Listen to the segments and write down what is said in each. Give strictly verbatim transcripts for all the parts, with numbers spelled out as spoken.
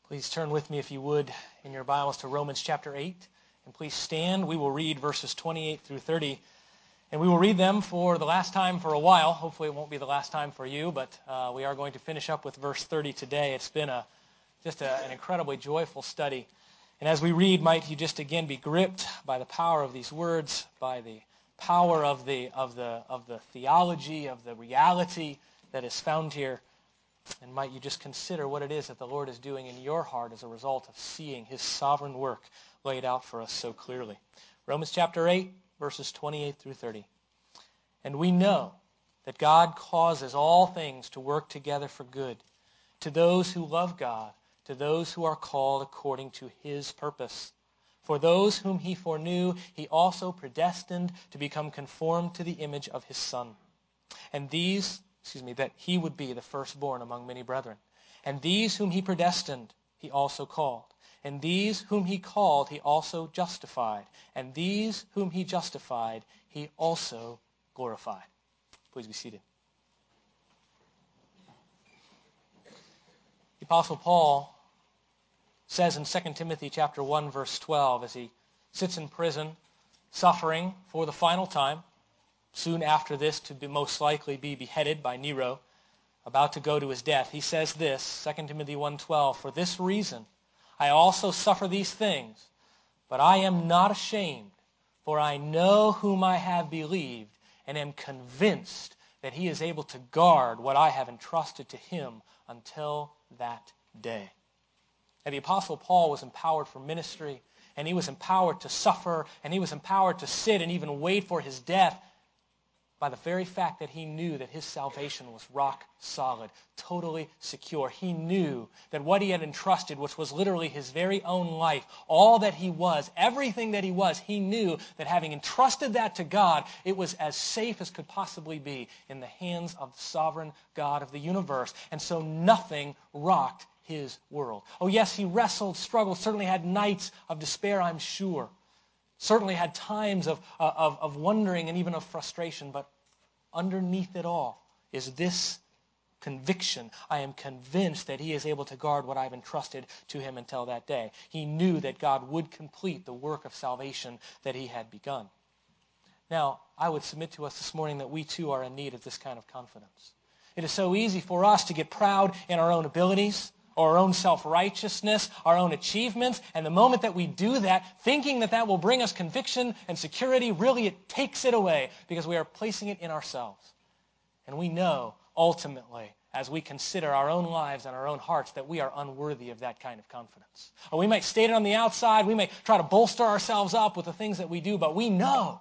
Please turn with me, if you would, in your Bibles to Romans chapter eight. And please stand. We will read verses twenty-eight through thirty. And we will read them for the last time for a while. Hopefully it won't be the last time for you, but uh, we are going to finish up with verse thirty today. It's been a just a, an incredibly joyful study. And as we read, might you just again be gripped by the power of these words, by the power of the of the of the theology, of the reality that is found here. And might you just consider what it is that the Lord is doing in your heart as a result of seeing His sovereign work laid out for us so clearly. Romans chapter eight, verses twenty-eight through thirty. And we know that God causes all things to work together for good, to those who love God, to those who are called according to His purpose. For those whom He foreknew, He also predestined to become conformed to the image of His Son. And these... excuse me, that he would be the firstborn among many brethren. And these whom he predestined, he also called. And these whom he called, he also justified. And these whom he justified, he also glorified. Please be seated. The Apostle Paul says in Second Timothy chapter one, verse twelve, as he sits in prison, suffering for the final time, soon after this to be most likely be beheaded by Nero, about to go to his death. He says this, Second Timothy one twelve, "For this reason I also suffer these things, but I am not ashamed, for I know whom I have believed, and am convinced that he is able to guard what I have entrusted to him until that day." And the Apostle Paul was empowered for ministry, and he was empowered to suffer, and he was empowered to sit and even wait for his death, by the very fact that he knew that his salvation was rock solid, totally secure. He knew that what he had entrusted, which was literally his very own life, all that he was, everything that he was, he knew that having entrusted that to God, it was as safe as could possibly be in the hands of the sovereign God of the universe. And so nothing rocked his world. Oh yes, he wrestled, struggled, certainly had nights of despair, I'm sure. Certainly had times of, of, of wondering and even of frustration, but underneath it all is this conviction. I am convinced that he is able to guard what I've entrusted to him until that day. He knew that God would complete the work of salvation that he had begun. Now, I would submit to us this morning that we too are in need of this kind of confidence. It is so easy for us to get proud in our own abilities, or our own self-righteousness, our own achievements, and the moment that we do that, thinking that that will bring us conviction and security, really it takes it away because we are placing it in ourselves. And we know, ultimately, as we consider our own lives and our own hearts, that we are unworthy of that kind of confidence. Or we might state it on the outside, we may try to bolster ourselves up with the things that we do, but we know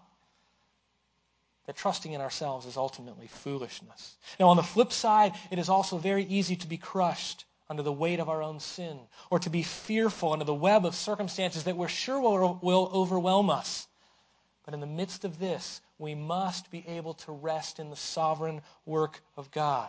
that trusting in ourselves is ultimately foolishness. Now, on the flip side, it is also very easy to be crushed under the weight of our own sin, or to be fearful under the web of circumstances that we're sure will, will overwhelm us. But in the midst of this, we must be able to rest in the sovereign work of God.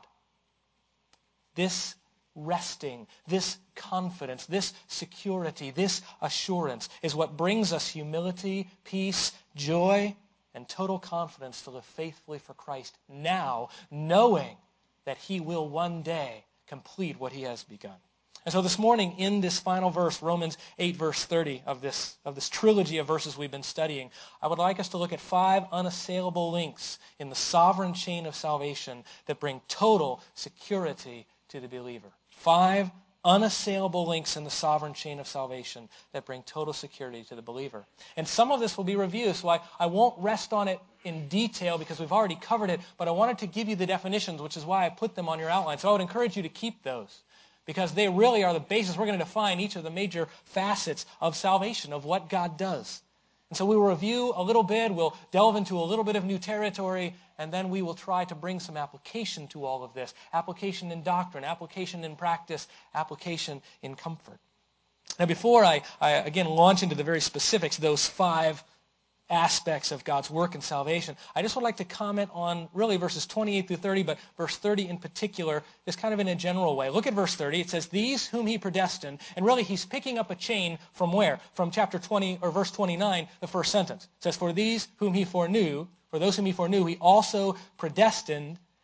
This resting, this confidence, this security, this assurance is what brings us humility, peace, joy, and total confidence to live faithfully for Christ now, knowing that He will one day complete what He has begun. And so this morning, in this final verse, Romans eight, verse thirty of this, of this trilogy of verses we've been studying, I would like us to look at five unassailable links in the sovereign chain of salvation that bring total security to the believer. Five unassailable links in the sovereign chain of salvation that bring total security to the believer. And some of this will be review, so I, I won't rest on it in detail because we've already covered it, but I wanted to give you the definitions, which is why I put them on your outline. So I would encourage you to keep those because they really are the basis. We're going to define each of the major facets of salvation, of what God does. And so we will review a little bit, we'll delve into a little bit of new territory, and then we will try to bring some application to all of this. Application in doctrine, application in practice, application in comfort. Now before I, I again launch into the very specifics, those five aspects of God's work in salvation, I just would like to comment on really verses twenty-eight through thirty, but verse thirty in particular is kind of in a general way. Look at verse thirty. It says, "These whom He predestined," and really He's picking up a chain from where? From chapter twenty, or verse twenty-nine, the first sentence. It says, "For these whom He foreknew, for those whom He foreknew, He also predestined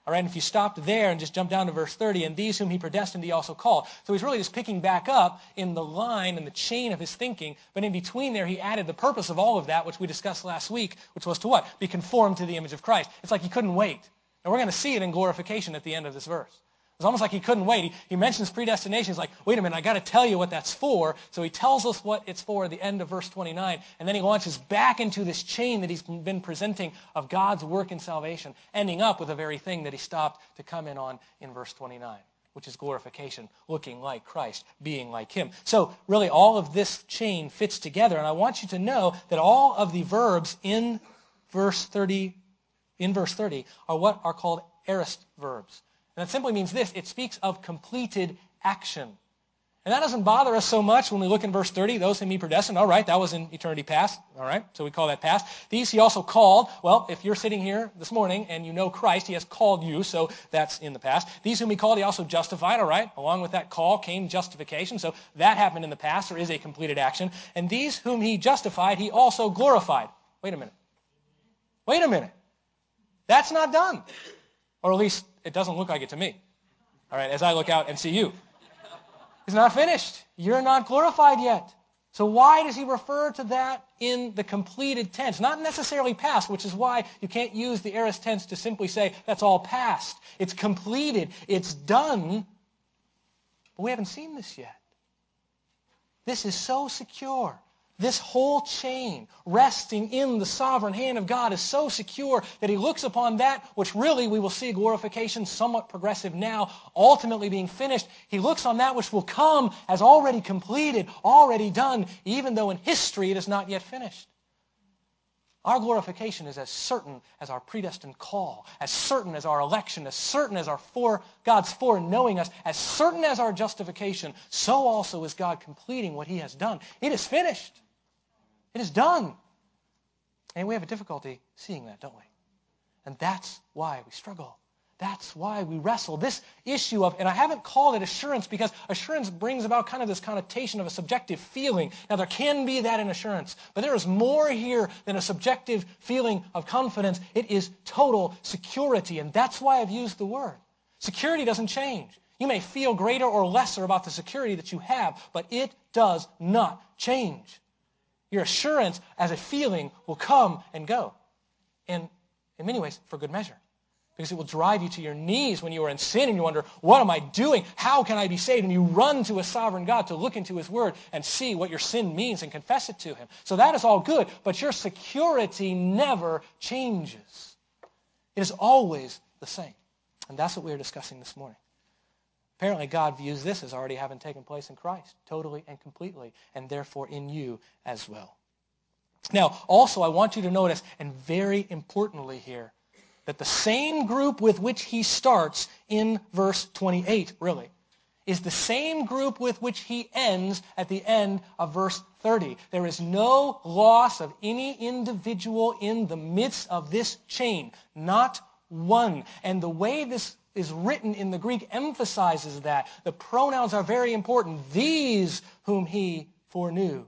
All right, and if you stopped there and just jump down to verse thirty, and these whom he predestined he also called. So he's really just picking back up in the line and the chain of his thinking, but in between there he added the purpose of all of that, which we discussed last week, which was to what? Be conformed to the image of Christ. It's like he couldn't wait. And we're going to see it in glorification at the end of this verse. It's almost like he couldn't wait. He, he mentions predestination. He's like, wait a minute, I got to tell you what that's for. So he tells us what it's for at the end of verse twenty-nine. And then he launches back into this chain that he's been presenting of God's work in salvation, ending up with the very thing that he stopped to come in on in verse twenty-nine, which is glorification, looking like Christ, being like him. So really all of this chain fits together. And I want you to know that all of the verbs in verse thirty, in verse thirty are what are called aorist verbs. And that simply means this: it speaks of completed action. And that doesn't bother us so much when we look in verse thirty, those whom he predestined. All right, that was in eternity past. All right, so we call that past. These he also called. Well, if you're sitting here this morning and you know Christ, he has called you, so that's in the past. These whom he called, he also justified. All right, along with that call came justification, so that happened in the past. There is a completed action. And these whom he justified, he also glorified. Wait a minute. Wait a minute. That's not done. Or at least it doesn't look like it to me. All right, as I look out and see you. It's not finished. You're not glorified yet. So why does he refer to that in the completed tense? Not necessarily past, which is why you can't use the aorist tense to simply say that's all past. It's completed. It's done. But we haven't seen this yet. This is so secure. This whole chain resting in the sovereign hand of God is so secure that he looks upon that which really we will see glorification somewhat progressive now, ultimately being finished. He looks on that which will come as already completed, already done, even though in history it is not yet finished. Our glorification is as certain as our predestined call, as certain as our election, as certain as our fore, God's foreknowing us, as certain as our justification. So also is God completing what he has done. It is finished. It is done. And we have a difficulty seeing that, don't we? And that's why we struggle. That's why we wrestle. This issue of, and I haven't called it assurance because assurance brings about kind of this connotation of a subjective feeling. Now there can be that in assurance, but there is more here than a subjective feeling of confidence. It is total security, and that's why I've used the word. Security doesn't change. You may feel greater or lesser about the security that you have, but it does not change. Your assurance as a feeling will come and go. And in many ways, for good measure. Because it will drive you to your knees when you are in sin and you wonder, what am I doing? How can I be saved? And you run to a sovereign God to look into his word and see what your sin means and confess it to him. So that is all good, but your security never changes. It is always the same. And that's what we are discussing this morning. Apparently God views this as already having taken place in Christ, totally and completely, and therefore in you as well. Now, also I want you to notice, and very importantly here, that the same group with which he starts in verse twenty-eight, really, is the same group with which he ends at the end of verse thirty. There is no loss of any individual in the midst of this chain, not one. And the way this is written in the Greek emphasizes that. The pronouns are very important. These whom he foreknew,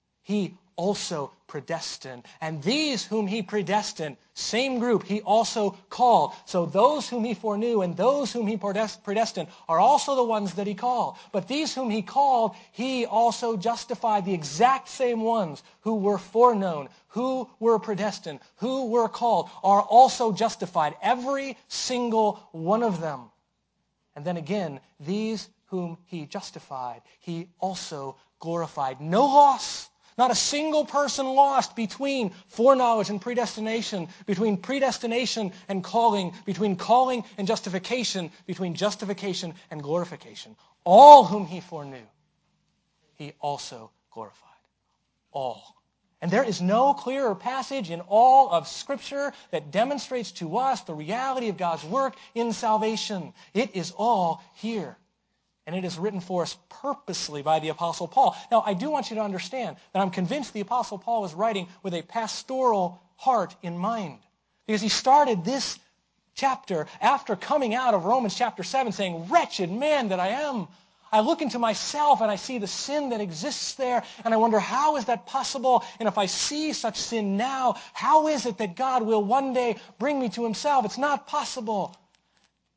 he also predestined. And these whom he predestined, same group, he also called. So those whom he foreknew and those whom he predestined are also the ones that he called. But these whom he called, he also justified. The exact same ones who were foreknown, who were predestined, who were called, are also justified. Every single one of them. And then again, these whom he justified, he also glorified. No loss. Not a single person lost between foreknowledge and predestination, between predestination and calling, between calling and justification, between justification and glorification. All whom he foreknew, he also glorified. All. And there is no clearer passage in all of Scripture that demonstrates to us the reality of God's work in salvation. It is all here. And it is written for us purposely by the Apostle Paul. Now, I do want you to understand that I'm convinced the Apostle Paul was writing with a pastoral heart in mind. Because he started this chapter after coming out of Romans chapter seven saying, wretched man that I am. I look into myself and I see the sin that exists there, and I wonder, how is that possible? And if I see such sin now, how is it that God will one day bring me to himself? It's not possible.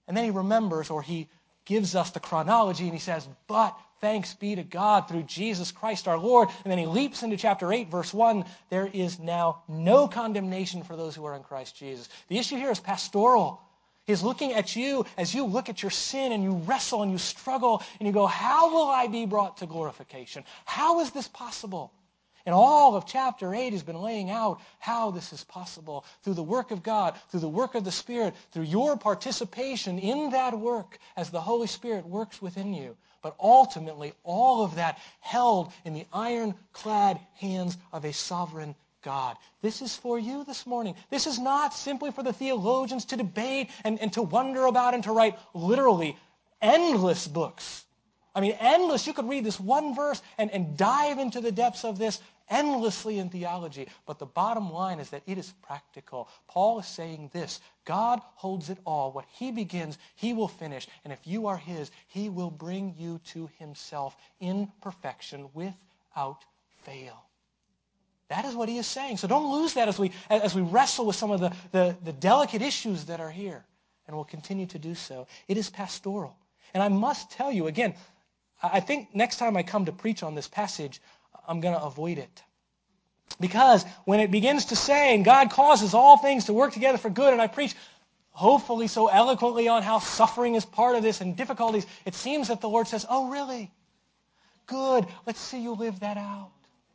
And then he remembers, or he gives us the chronology, and he says, but thanks be to God through Jesus Christ our Lord. And then he leaps into chapter eight, verse one. There is now no condemnation for those who are in Christ Jesus. The issue here is pastoral. He's looking at you as you look at your sin and you wrestle and you struggle and you go, how will I be brought to glorification? How is this possible? And all of chapter eight has been laying out how this is possible through the work of God, through the work of the Spirit, through your participation in that work as the Holy Spirit works within you. But ultimately, all of that held in the ironclad hands of a sovereign God. This is for you this morning. This is not simply for the theologians to debate and, and to wonder about and to write literally endless books. I mean, endless. You could read this one verse and, and dive into the depths of this endlessly in theology. But the bottom line is that it is practical. Paul is saying this: God holds it all. What he begins, he will finish. And if you are his, he will bring you to himself in perfection without fail. That is what he is saying. So don't lose that as we as we wrestle with some of the, the, the delicate issues that are here. And we'll continue to do so. It is pastoral. And I must tell you, again, I think next time I come to preach on this passage, I'm going to avoid it. Because when it begins to say, and God causes all things to work together for good, and I preach hopefully so eloquently on how suffering is part of this and difficulties, it seems that the Lord says, oh, really? Good. Let's see you live that out.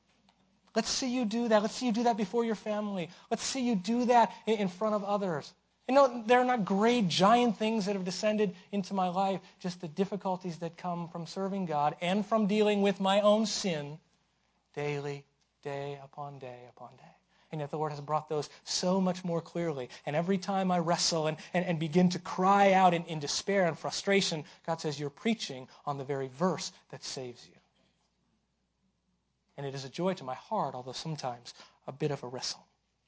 Let's see you do that. Let's see you do that before your family. Let's see you do that in front of others. You know, they're not great, giant things that have descended into my life, just the difficulties that come from serving God and from dealing with my own sin daily, day upon day upon day. And yet the Lord has brought those so much more clearly. And every time I wrestle and, and, and begin to cry out in, in despair and frustration, God says, you're preaching on the very verse that saves you. And it is a joy to my heart, although sometimes a bit of a wrestle.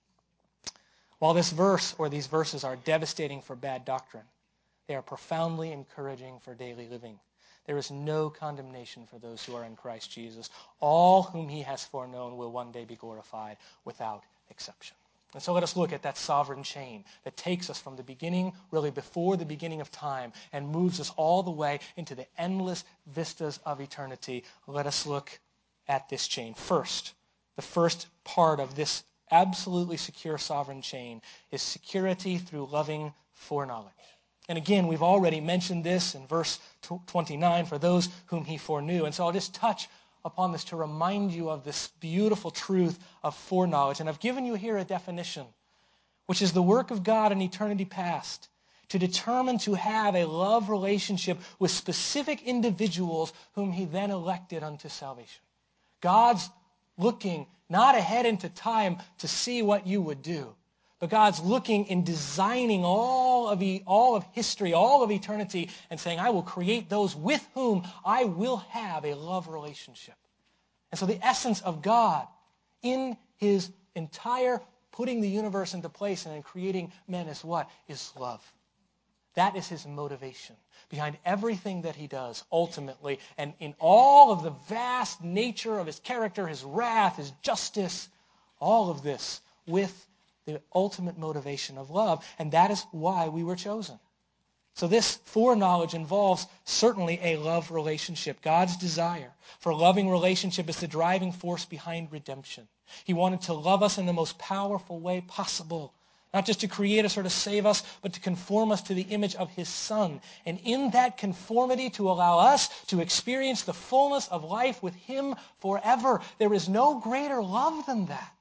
While this verse or these verses are devastating for bad doctrine, they are profoundly encouraging for daily living. There is no condemnation for those who are in Christ Jesus. All whom he has foreknown will one day be glorified without exception. And so let us look at that sovereign chain that takes us from the beginning, really before the beginning of time, and moves us all the way into the endless vistas of eternity. Let us look at this chain. First, the first part of this absolutely secure sovereign chain is security through loving foreknowledge. And again, we've already mentioned this in verse twenty-nine, for those whom he foreknew. And so I'll just touch upon this to remind you of this beautiful truth of foreknowledge. And I've given you here a definition, which is the work of God in eternity past to determine to have a love relationship with specific individuals whom he then elected unto salvation. God's looking not ahead into time to see what you would do, but God's looking and designing all of, e- all of history, all of eternity, and saying, I will create those with whom I will have a love relationship. And so the essence of God in his entire putting the universe into place and in creating men is what? Is love. That is his motivation behind everything that he does, ultimately. And in all of the vast nature of his character, his wrath, his justice, all of this with the ultimate motivation of love. And that is why we were chosen. So this foreknowledge involves certainly a love relationship. God's desire for a loving relationship is the driving force behind redemption. He wanted to love us in the most powerful way possible. Not just to create us or to save us, but to conform us to the image of his Son. And in that conformity to allow us to experience the fullness of life with him forever. There is no greater love than that.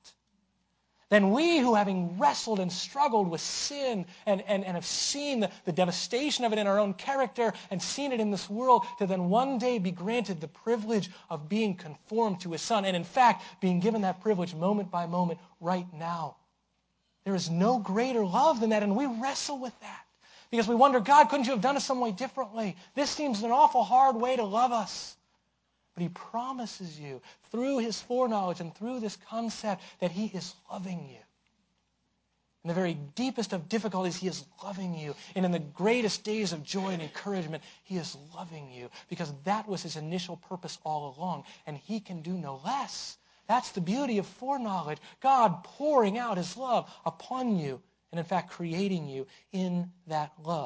Than we who, having wrestled and struggled with sin and, and, and have seen the, the devastation of it in our own character and seen it in this world, to then one day be granted the privilege of being conformed to his Son. And in fact, being given that privilege moment by moment right now. There is no greater love than that, and we wrestle with that. Because we wonder, God, couldn't you have done it some way differently? This seems an awful hard way to love us. But he promises you, through his foreknowledge and through this concept, that he is loving you. In the very deepest of difficulties, he is loving you. And in the greatest days of joy and encouragement, he is loving you. Because that was his initial purpose all along, and he can do no less. That's the beauty of foreknowledge. God pouring out his love upon you, and in fact creating you in that love.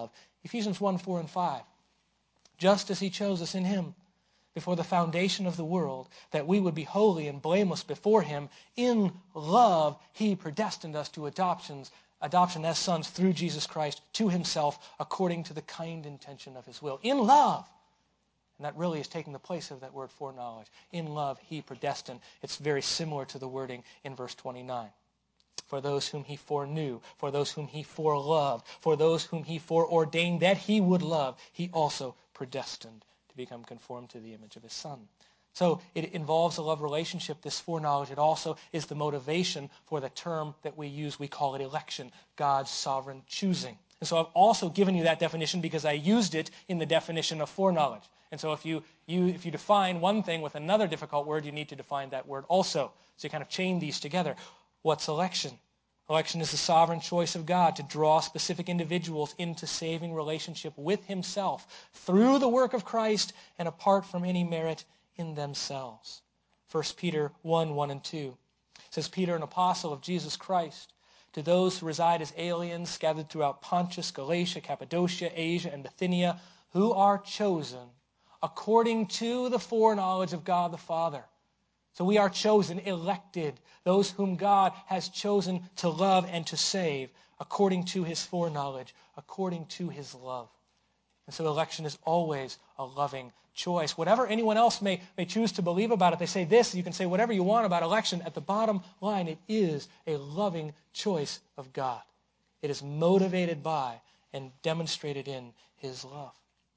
Ephesians one, four, and five. Just as he chose us in him before the foundation of the world, that we would be holy and blameless before him, in love he predestined us to adoptions, adoption as sons through Jesus Christ to himself, according to the kind intention of his will. In love. And that really is taking the place of that word foreknowledge. In love he predestined. It's very similar to the wording in verse twenty-nine. For those whom he foreknew, for those whom he foreloved, for those whom he foreordained that he would love, he also predestined to become conformed to the image of his Son. So it involves a love relationship, this foreknowledge. It also is the motivation for the term that we use. We call it election, God's sovereign choosing. And so I've also given you that definition because I used it in the definition of foreknowledge. And so if you, you, if you define one thing with another difficult word, you need to define that word also. So you kind of chain these together. What's election? Election is the sovereign choice of God to draw specific individuals into saving relationship with himself through the work of Christ and apart from any merit in themselves. First Peter one, one and two says, Peter, an apostle of Jesus Christ, to those who reside as aliens scattered throughout Pontus, Galatia, Cappadocia, Asia, and Bithynia, who are chosen according to the foreknowledge of God the Father. So we are chosen, elected, those whom God has chosen to love and to save according to his foreknowledge, according to his love. And so election is always a loving choice. Whatever anyone else may, may choose to believe about it, they say this, you can say whatever you want about election. At the bottom line, it is a loving choice of God. It is motivated by and demonstrated in his love.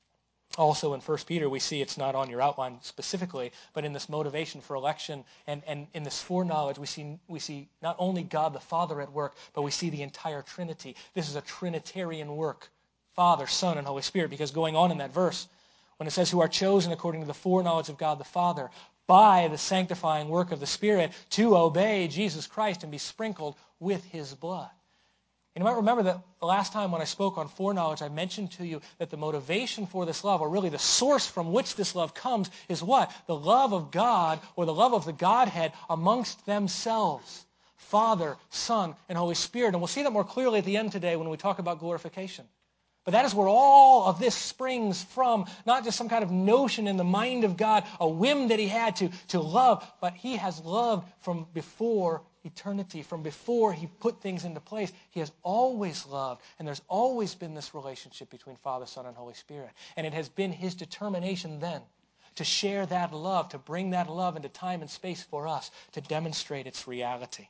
Also in First Peter, we see it's not on your outline specifically, but in this motivation for election and, and in this foreknowledge, we see, we see not only God the Father at work, but we see the entire Trinity. This is a Trinitarian work, Father, Son, and Holy Spirit, because going on in that verse, when it says who are chosen according to the foreknowledge of God the Father, by the sanctifying work of the Spirit, to obey Jesus Christ and be sprinkled with his blood. And you might remember that the last time when I spoke on foreknowledge, I mentioned to you that the motivation for this love, or really the source from which this love comes, is what? The love of God, or the love of the Godhead amongst themselves. Father, Son, and Holy Spirit. And we'll see that more clearly at the end today when we talk about glorification. But that is where all of this springs from, not just some kind of notion in the mind of God, a whim that he had to, to love, but he has loved from before eternity, from before he put things into place. He has always loved, and there's always been this relationship between Father, Son, and Holy Spirit. And it has been his determination then to share that love, to bring that love into time and space for us, to demonstrate its reality.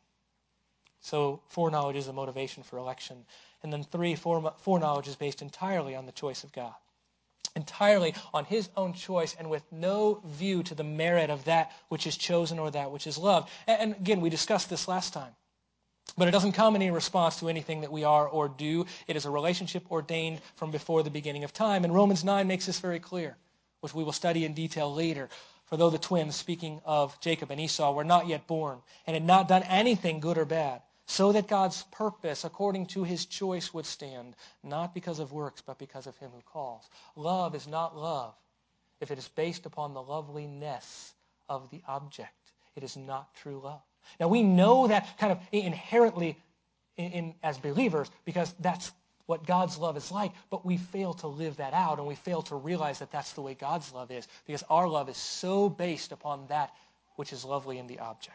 So foreknowledge is a motivation for election. And then three, foreknowledge is based entirely on the choice of God. Entirely on his own choice and with no view to the merit of that which is chosen or that which is loved. And again, we discussed this last time. But it doesn't come in response to anything that we are or do. It is a relationship ordained from before the beginning of time. And Romans nine makes this very clear, which we will study in detail later. For though the twins, speaking of Jacob and Esau, were not yet born and had not done anything good or bad, so that God's purpose, according to his choice, would stand, not because of works, but because of him who calls. Love is not love if it is based upon the loveliness of the object. It is not true love. Now, we know that kind of inherently in, in, as believers because that's what God's love is like, but we fail to live that out, and we fail to realize that that's the way God's love is, because our love is so based upon that which is lovely in the object.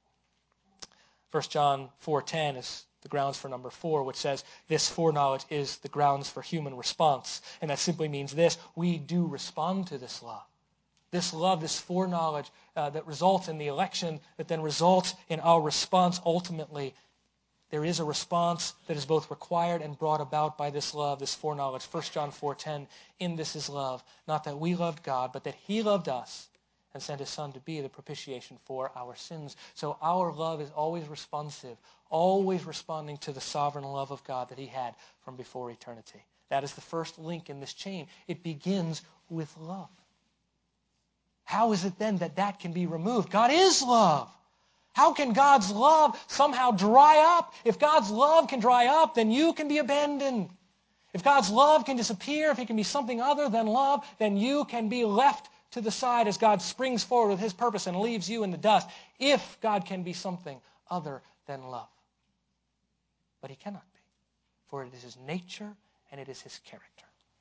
First John four ten is the grounds for number four, which says this foreknowledge is the grounds for human response. And that simply means this: we do respond to this love. This love, this foreknowledge uh, that results in the election, that then results in our response ultimately. There is a response that is both required and brought about by this love, this foreknowledge. First John four ten, in this is love, not that we loved God, but that he loved us and sent his Son to be the propitiation for our sins. So our love is always responsive, always responding to the sovereign love of God that he had from before eternity. That is the first link in this chain. It begins with love. How is it then that that can be removed? God is love. How can God's love somehow dry up? If God's love can dry up, then you can be abandoned. If God's love can disappear, if it can be something other than love, then you can be left to the side as God springs forward with his purpose and leaves you in the dust, if God can be something other than love. But he cannot be, for it is his nature and it is his character.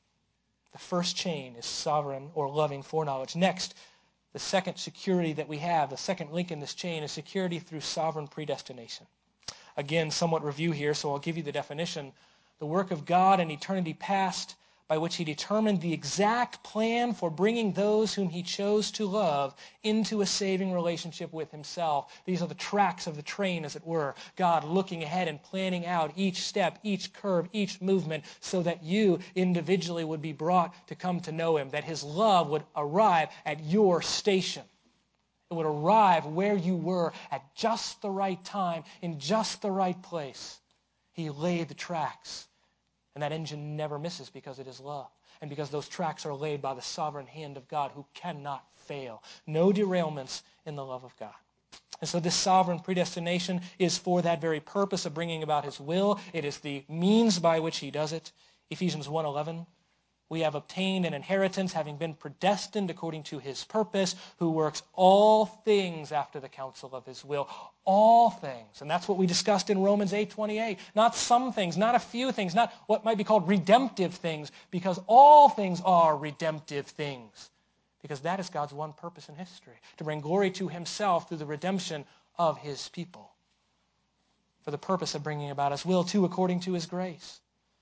The first chain is sovereign or loving foreknowledge. Next, the second security that we have, the second link in this chain, is security through sovereign predestination. Again, somewhat review here, so I'll give you the definition. The work of God in eternity past, by which he determined the exact plan for bringing those whom he chose to love into a saving relationship with himself. These are the tracks of the train, as it were. God looking ahead and planning out each step, each curve, each movement, so that you individually would be brought to come to know him, that his love would arrive at your station. It would arrive where you were at just the right time, in just the right place. He laid the tracks. And that engine never misses because it is love. And because those tracks are laid by the sovereign hand of God who cannot fail. No derailments in the love of God. And so this sovereign predestination is for that very purpose of bringing about his will. It is the means by which he does it. Ephesians one eleven. We have obtained an inheritance, having been predestined according to his purpose, who works all things after the counsel of his will. All things. And that's what we discussed in Romans eight twenty-eight. Not some things, not a few things, not what might be called redemptive things, because all things are redemptive things. Because that is God's one purpose in history, to bring glory to himself through the redemption of his people. For the purpose of bringing about his will, too, according to his grace.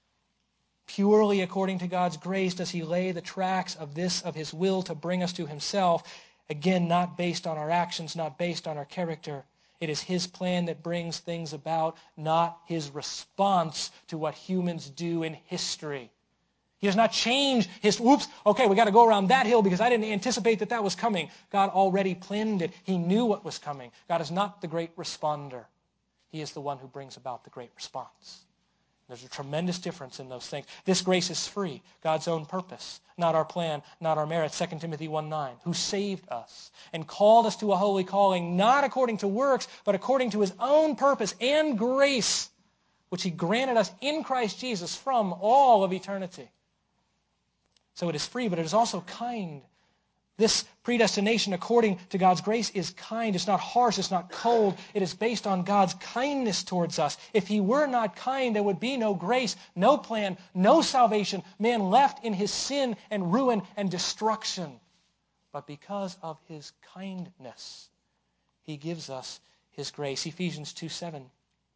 Purely according to God's grace does he lay the tracks of this, of his will, to bring us to himself. Again, not based on our actions, not based on our character. It is his plan that brings things about, not his response to what humans do in history. He does not change his, whoops, okay, we got to go around that hill because I didn't anticipate that that was coming. God already planned it. He knew what was coming. God is not the great responder. He is the one who brings about the great response. There's a tremendous difference in those things. This grace is free, God's own purpose, not our plan, not our merit. Second Timothy one nine, who saved us and called us to a holy calling, not according to works, but according to his own purpose and grace, which he granted us in Christ Jesus from all of eternity. So it is free, but it is also kind. This predestination, according to God's grace, is kind. It's not harsh. It's not cold. It is based on God's kindness towards us. If he were not kind, there would be no grace, no plan, no salvation. Man left in his sin and ruin and destruction. But because of his kindness, he gives us his grace. Ephesians two seven.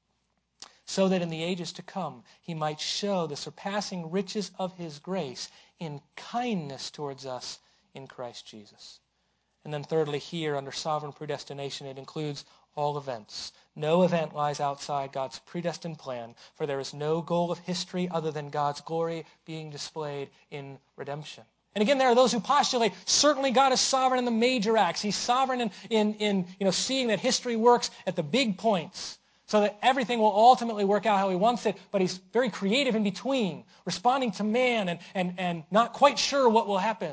So that in the ages to come, he might show the surpassing riches of his grace in kindness towards us in Christ Jesus. And then thirdly, here under sovereign predestination, it includes all events. No event lies outside God's predestined plan, for there is no goal of history other than God's glory being displayed in redemption. And again, there are those who postulate, certainly God is sovereign in the major acts. He's sovereign in, in, in you know, seeing that history works at the big points, so that everything will ultimately work out how he wants it, but he's very creative in between, responding to man and, and, and not quite sure what will happen.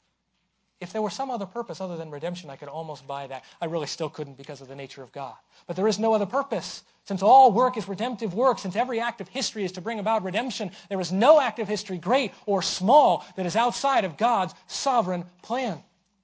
If there were some other purpose other than redemption, I could almost buy that. I really still couldn't because of the nature of God. But there is no other purpose. Since all work is redemptive work, since every act of history is to bring about redemption, there is no act of history, great or small, that is outside of God's sovereign plan.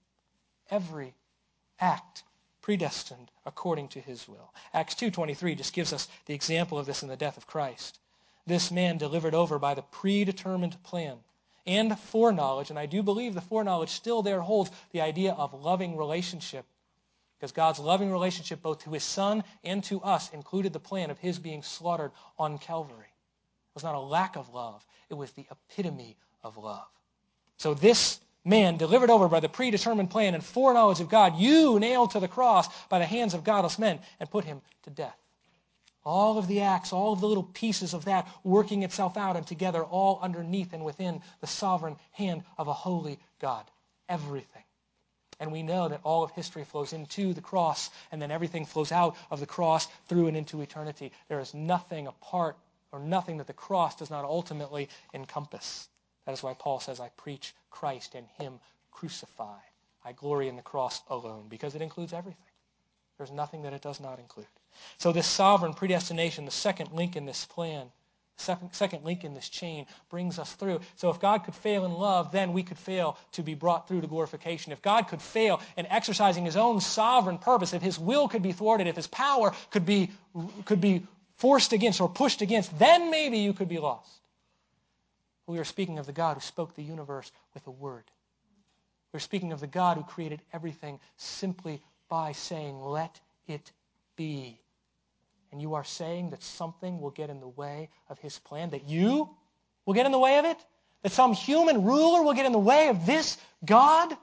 Every act predestined according to his will. Acts two twenty-three just gives us the example of this in the death of Christ. This man delivered over by the predetermined plan and foreknowledge, and I do believe the foreknowledge still there holds the idea of loving relationship, because God's loving relationship both to his Son and to us included the plan of his being slaughtered on Calvary. It was not a lack of love. It was the epitome of love. So this man delivered over by the predetermined plan and foreknowledge of God, you nailed to the cross by the hands of godless men and put him to death. All of the acts, all of the little pieces of that working itself out and together, all underneath and within the sovereign hand of a holy God. Everything. And we know that all of history flows into the cross, and then everything flows out of the cross through and into eternity. There is nothing apart or nothing that the cross does not ultimately encompass. That is why Paul says, I preach Christ and him crucified. I glory in the cross alone, because it includes everything. There's nothing that it does not include. So this sovereign predestination, the second link in this plan, second, second link in this chain, brings us through. So if God could fail in love, then we could fail to be brought through to glorification. If God could fail in exercising his own sovereign purpose, if his will could be thwarted, if his power could be, could be forced against or pushed against, then maybe you could be lost. We are speaking of the God who spoke the universe with a word. We're speaking of the God who created everything simply by saying, let it be. And you are saying that something will get in the way of his plan, that you will get in the way of it? That some human ruler will get in the way of this God?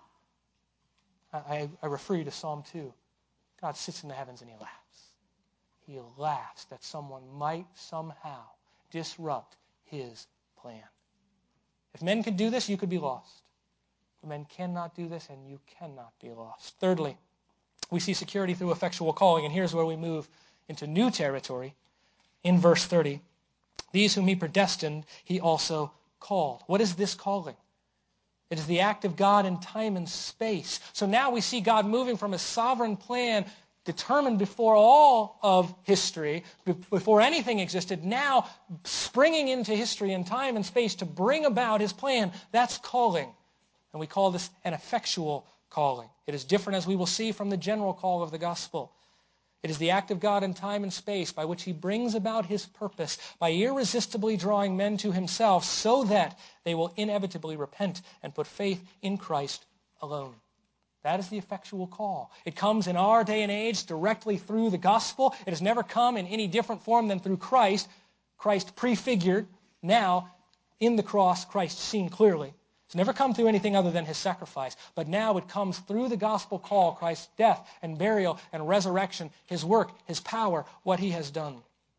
I, I refer you to Psalm two. God sits in the heavens and he laughs. He laughs that someone might somehow disrupt his plan. If men could do this, you could be lost. But men cannot do this, and you cannot be lost. Thirdly, we see security through effectual calling, and here's where we move into new territory. In verse thirty, these whom he predestined, he also called. What is this calling? It is the act of God in time and space. So now we see God moving from his sovereign plan determined before all of history, before anything existed, now springing into history and time and space to bring about his plan. That's calling. And we call this an effectual calling. It is different, as we will see, from the general call of the gospel. It is the act of God in time and space by which he brings about his purpose by irresistibly drawing men to himself so that they will inevitably repent and put faith in Christ alone. That is the effectual call. It comes in our day and age directly through the gospel. It has never come in any different form than through Christ. Christ prefigured, now in the cross, Christ seen clearly. It's never come through anything other than his sacrifice. But now it comes through the gospel call, Christ's death and burial and resurrection, his work, his power, what he has done.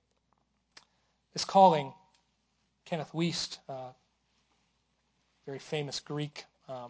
This calling, Kenneth Wuest, uh, very famous Greek um,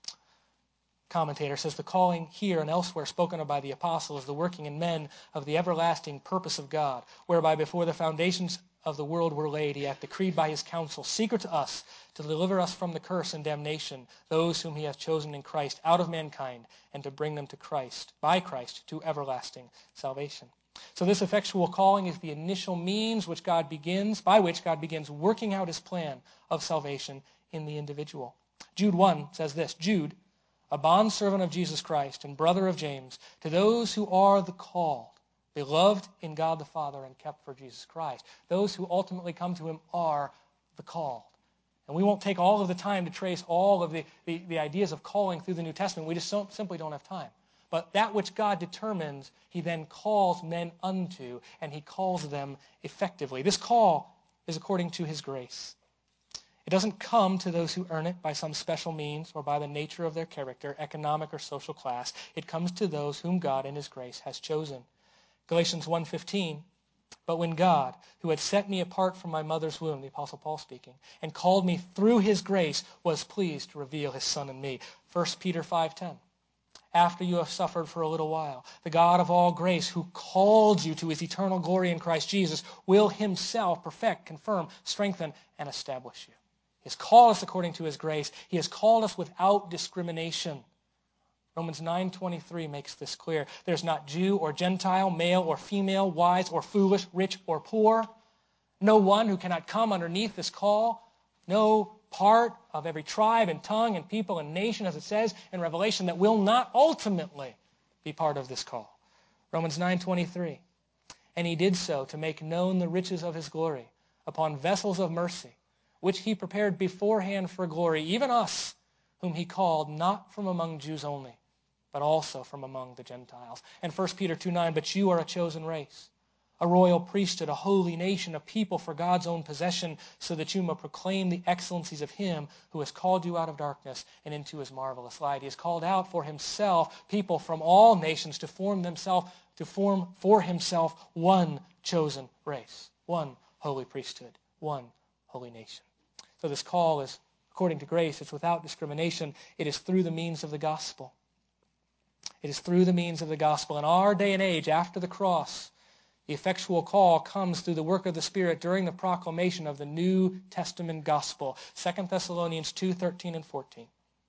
commentator, says the calling here and elsewhere spoken of by the apostle is the working in men of the everlasting purpose of God, whereby before the foundations of the world were laid, he hath decreed by his counsel, secret to us, to deliver us from the curse and damnation, those whom he hath chosen in Christ out of mankind, and to bring them to Christ, by Christ, to everlasting salvation. So this effectual calling is the initial means which God begins, by which God begins working out his plan of salvation in the individual. Jude one says this, Jude, a bondservant of Jesus Christ and brother of James, to those who are the called, beloved in God the Father and kept for Jesus Christ. Those who ultimately come to him are the called. And we won't take all of the time to trace all of the, the, the ideas of calling through the New Testament. We just don't, simply don't have time. But that which God determines, he then calls men unto, and he calls them effectively. This call is according to his grace. It doesn't come to those who earn it by some special means or by the nature of their character, economic or social class. It comes to those whom God in his grace has chosen. Galatians one fifteen, but when God, who had set me apart from my mother's womb, the Apostle Paul speaking, and called me through his grace, was pleased to reveal his Son in me. First Peter five ten, after you have suffered for a little while, the God of all grace, who called you to his eternal glory in Christ Jesus, will himself perfect, confirm, strengthen, and establish you. He has called us according to his grace. He has called us without discrimination. Romans nine twenty-three makes this clear. There's not Jew or Gentile, male or female, wise or foolish, rich or poor. No one who cannot come underneath this call. No part of every tribe and tongue and people and nation, as it says in Revelation, that will not ultimately be part of this call. Romans nine twenty-three. And he did so to make known the riches of his glory upon vessels of mercy, which he prepared beforehand for glory, even us, whom he called not from among Jews only, but also from among the Gentiles. And First Peter two nine, but you are a chosen race, a royal priesthood, a holy nation, a people for God's own possession, so that you may proclaim the excellencies of him who has called you out of darkness and into his marvelous light. He has called out for himself people from all nations to form themselves, to form for himself one chosen race, one holy priesthood, one holy nation. So this call is according to grace. It's without discrimination. It is through the means of the gospel. It is through the means of the gospel. In our day and age, after the cross, the effectual call comes through the work of the Spirit during the proclamation of the New Testament gospel. Second Thessalonians two thirteen and fourteen.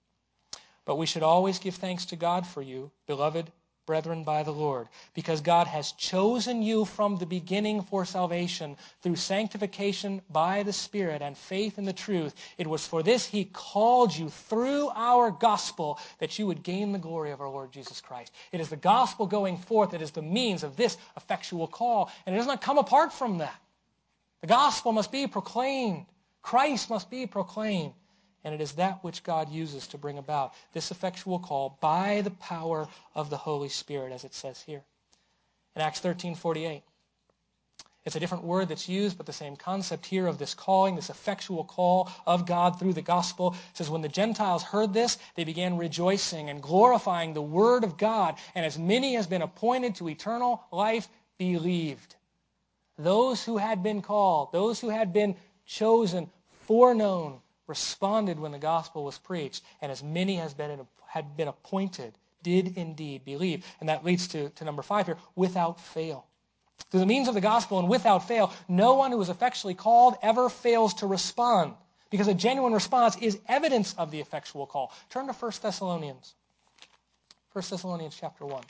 But we should always give thanks to God for you, beloved brethren by the Lord, because God has chosen you from the beginning for salvation through sanctification by the Spirit and faith in the truth. It was for this he called you through our gospel, that you would gain the glory of our Lord Jesus Christ. It is the gospel going forth that is the means of this effectual call, and it does not come apart from that. The gospel must be proclaimed Christ must be proclaimed. And it is that which God uses to bring about this effectual call by the power of the Holy Spirit, as it says here. In Acts thirteen forty-eight, it's a different word that's used, but the same concept here of this calling, this effectual call of God through the gospel. It says, when the Gentiles heard this, they began rejoicing and glorifying the word of God, and as many as been appointed to eternal life believed. Those who had been called, those who had been chosen, foreknown, responded when the gospel was preached, and as many as been, had been appointed did indeed believe. And that leads to, to number five here, without fail. Through the means of the gospel and without fail, no one who is effectually called ever fails to respond, because a genuine response is evidence of the effectual call. Turn to First Thessalonians. First Thessalonians chapter one.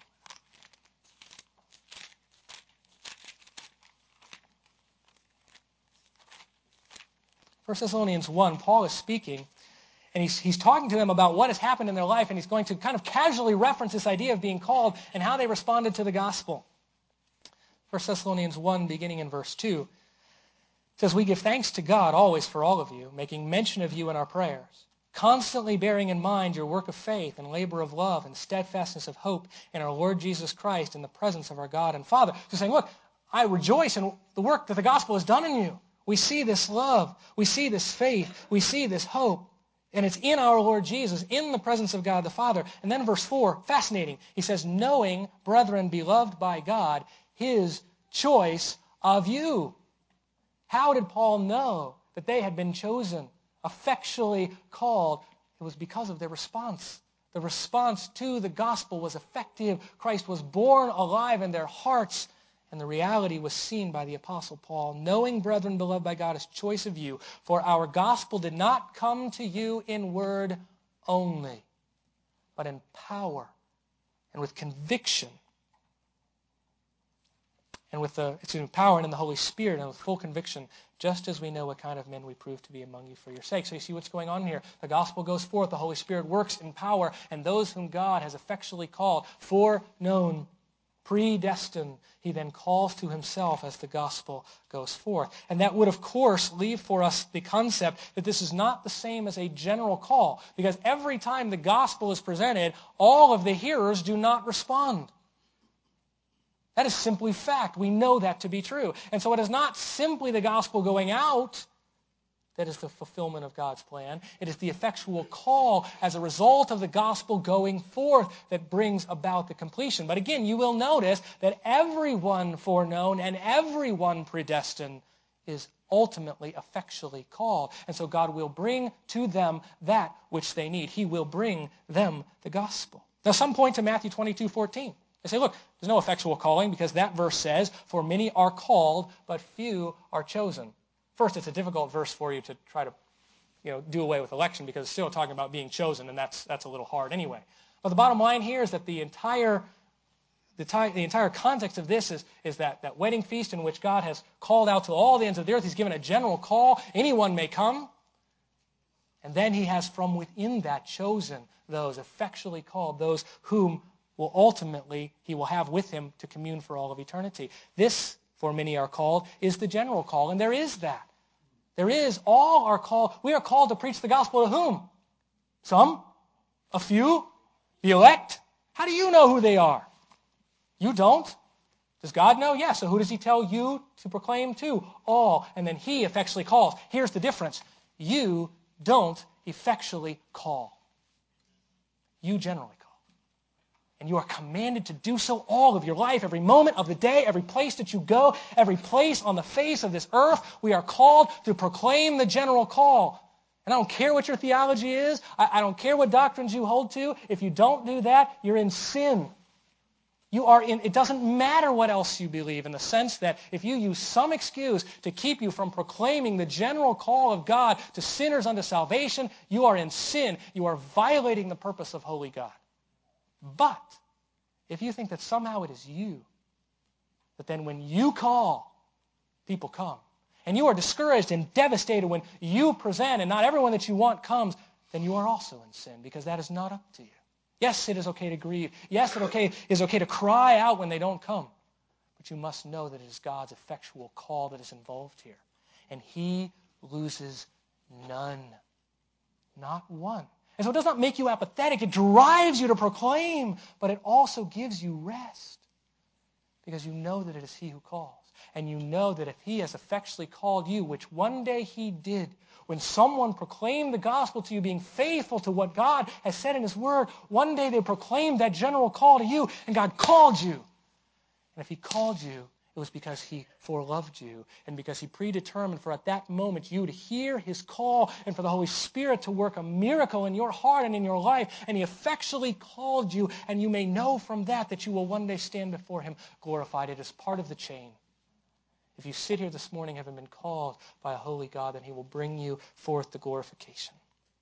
First Thessalonians one, Paul is speaking, and he's, he's talking to them about what has happened in their life, and he's going to kind of casually reference this idea of being called and how they responded to the gospel. First Thessalonians one, beginning in verse two, says, we give thanks to God always for all of you, making mention of you in our prayers, constantly bearing in mind your work of faith and labor of love and steadfastness of hope in our Lord Jesus Christ in the presence of our God and Father. So saying, look, I rejoice in the work that the gospel has done in you. We see this love. We see this faith. We see this hope. And it's in our Lord Jesus, in the presence of God the Father. And then verse four, fascinating. He says, knowing, brethren, beloved by God, his choice of you. How did Paul know that they had been chosen, effectually called? It was because of their response. The response to the gospel was effective. Christ was born alive in their hearts. And the reality was seen by the Apostle Paul. Knowing, brethren, beloved by God, his choice of you. For our gospel did not come to you in word only, but in power and with conviction. And with the it's in power and in the Holy Spirit and with full conviction, just as we know what kind of men we prove to be among you for your sake. So you see what's going on here. The gospel goes forth. The Holy Spirit works in power. And those whom God has effectually called, foreknown, predestined, he then calls to himself as the gospel goes forth. And that would, of course, leave for us the concept that this is not the same as a general call, because every time the gospel is presented, all of the hearers do not respond. That is simply fact. We know that to be true. And so it is not simply the gospel going out that is the fulfillment of God's plan. It is the effectual call as a result of the gospel going forth that brings about the completion. But again, you will notice that everyone foreknown and everyone predestined is ultimately effectually called. And so God will bring to them that which they need. He will bring them the gospel. Now some point to Matthew twenty-two fourteen. They say, look, there's no effectual calling because that verse says, for many are called, but few are chosen. First, it's a difficult verse for you to try to, you know, do away with election because it's still talking about being chosen, and that's that's a little hard anyway. But the bottom line here is that the entire the, ty- the entire context of this is, is that, that wedding feast in which God has called out to all the ends of the earth. He's given a general call. Anyone may come. And then he has from within that chosen those effectually called, those whom will ultimately he will have with him to commune for all of eternity. This, for many are called, is the general call, and there is that. There is, all are called. We are called to preach the gospel to whom? Some? A few? The elect? How do you know who they are? You don't. Does God know? Yes. So who does he tell you to proclaim to? All. And then he effectually calls. Here's the difference. You don't effectually call. You generally call. And you are commanded to do so all of your life, every moment of the day, every place that you go, every place on the face of this earth. We are called to proclaim the general call. And I don't care what your theology is. I, I don't care what doctrines you hold to. If you don't do that, you're in sin. You are in, it doesn't matter what else you believe, in the sense that if you use some excuse to keep you from proclaiming the general call of God to sinners unto salvation, you are in sin. You are violating the purpose of holy God. But if you think that somehow it is you, that then when you call, people come, and you are discouraged and devastated when you present and not everyone that you want comes, then you are also in sin, because that is not up to you. Yes, it is okay to grieve. Yes, it okay, is okay to cry out when they don't come. But you must know that it is God's effectual call that is involved here. And he loses None. Not one. And so it does not make you apathetic. It drives you to proclaim, but it also gives you rest because you know that it is he who calls. And you know that if he has effectually called you, which one day he did, when someone proclaimed the gospel to you, being faithful to what God has said in his word, one day they proclaimed that general call to you, and God called you. And if he called you, it was because he foreloved you and because he predetermined for at that moment you to hear his call and for the Holy Spirit to work a miracle in your heart and in your life. And he effectually called you, and you may know from that that you will one day stand before him glorified. It is part of the chain. If you sit here this morning having been called by a holy God, then he will bring you forth to glorification.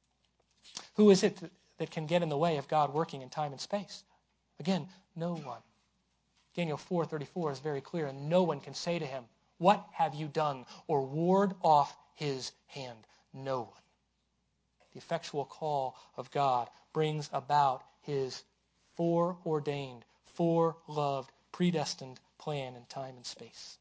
Who is it that can get in the way of God working in time and space? Again, no one. Daniel four thirty-four is very clear, and no one can say to him, "What have you done?" or ward off his hand. No one. The effectual call of God brings about his foreordained, foreloved, predestined plan in time and space.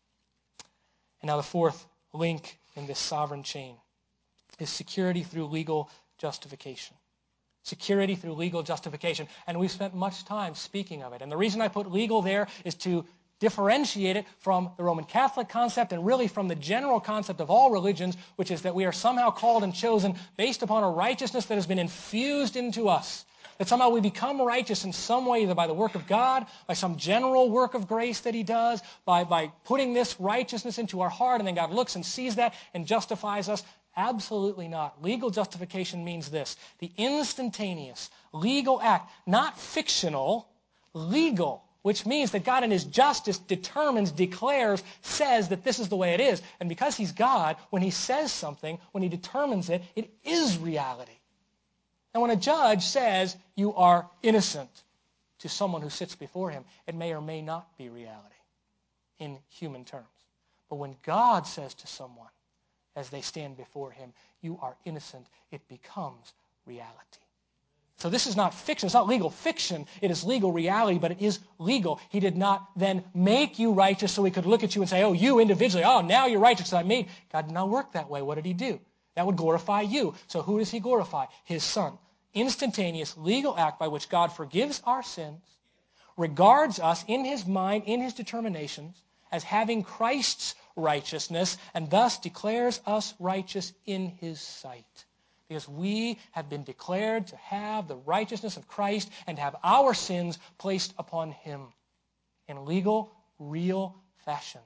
And now the fourth link in this sovereign chain is security through legal justification. Security through legal justification. And we've spent much time speaking of it. And the reason I put legal there is to differentiate it from the Roman Catholic concept and really from the general concept of all religions, which is that we are somehow called and chosen based upon a righteousness that has been infused into us. That somehow we become righteous in some way, either by the work of God, by some general work of grace that he does, by, by putting this righteousness into our heart, and then God looks and sees that and justifies us. Absolutely not. Legal justification means this: the instantaneous legal act, not fictional, legal, which means that God in his justice determines, declares, says that this is the way it is. And because he's God, when he says something, when he determines it, it is reality. And when a judge says you are innocent to someone who sits before him, it may or may not be reality in human terms. But when God says to someone, as they stand before him, you are innocent, it becomes reality. So this is not fiction. It's not legal fiction. It is legal reality, but it is legal. He did not then make you righteous so he could look at you and say, oh, you individually, oh, now you're righteous. I made. God did not work that way. What did he do? That would glorify you. So who does he glorify? His Son. Instantaneous legal act by which God forgives our sins, regards us in his mind, in his determinations, as having Christ's righteousness, and thus declares us righteous in his sight. Because we have been declared to have the righteousness of Christ and have our sins placed upon him in legal, real fashion.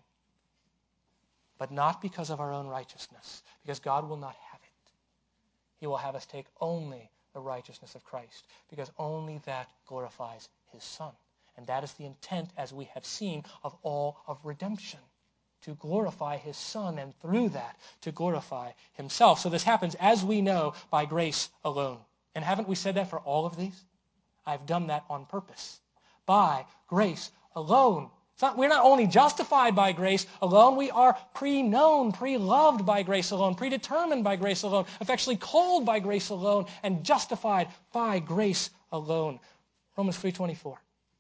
But not because of our own righteousness, because God will not have it. He will have us take only the righteousness of Christ, because only that glorifies his Son. And that is the intent, as we have seen, of all of redemption, to glorify his Son, and through that, to glorify himself. So this happens, as we know, by grace alone. And haven't we said that for all of these? I've done that on purpose. By grace alone. It's not, we're not only justified by grace alone, we are pre-known, pre-loved by grace alone, predetermined by grace alone, effectually called by grace alone, and justified by grace alone. Romans three twenty-four.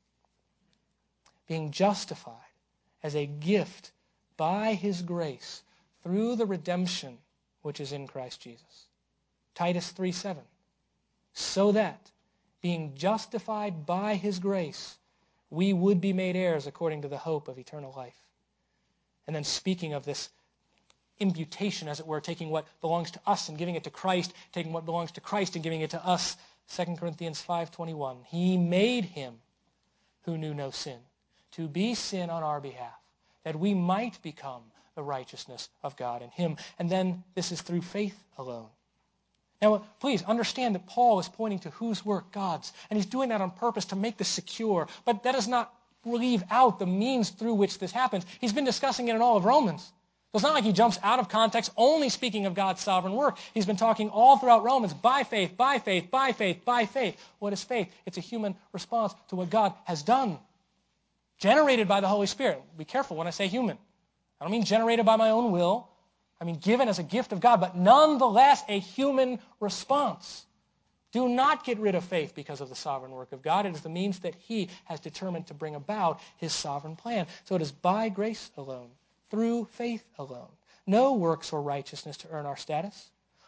Being justified as a gift by his grace through the redemption which is in Christ Jesus. Titus three seven. So that, being justified by his grace, we would be made heirs according to the hope of eternal life. And then speaking of this imputation, as it were, taking what belongs to us and giving it to Christ, taking what belongs to Christ and giving it to us, Second Corinthians five twenty-one. He made him who knew no sin to be sin on our behalf, that we might become the righteousness of God in him. And then this is through faith alone. Now, please understand that Paul is pointing to whose work? God's. And he's doing that on purpose to make this secure. But that does not leave out the means through which this happens. He's been discussing it in all of Romans. So it's not like he jumps out of context only speaking of God's sovereign work. He's been talking all throughout Romans, by faith, by faith, by faith, by faith. What is faith? It's a human response to what God has done. Generated by the Holy Spirit. Be careful when I say human. I don't mean generated by my own will. I mean given as a gift of God, but nonetheless a human response. Do not get rid of faith because of the sovereign work of God. It is the means that he has determined to bring about his sovereign plan. So it is by grace alone, through faith alone. No works or righteousness to earn our status.